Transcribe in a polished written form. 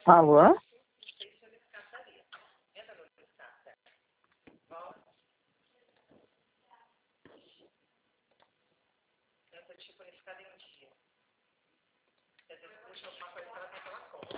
Alô? Tipo unificada em um dia. Quer dizer, você deixa alguma coisa para ela falar com.